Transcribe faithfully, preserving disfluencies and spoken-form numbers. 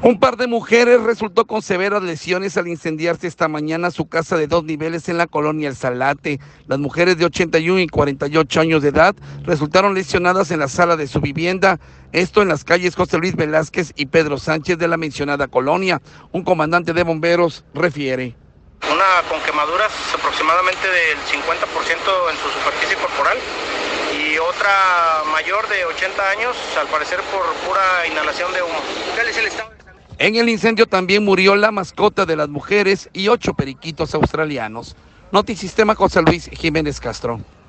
Un par de mujeres resultó con severas lesiones al incendiarse esta mañana su casa de dos niveles en la colonia El Salate. Las mujeres de ochenta y uno y cuarenta y ocho años de edad resultaron lesionadas en la sala de su vivienda, esto en las calles José Luis Velázquez y Pedro Sánchez de la mencionada colonia. Un comandante de bomberos refiere. Una con quemaduras aproximadamente del cincuenta por ciento en su superficie corporal y otra mayor de ochenta años, al parecer por pura inhalación de humo. ¿Cuál es el estado? En el incendio también murió la mascota de las mujeres y ocho periquitos australianos. Notisistema José Luis Jiménez Castro.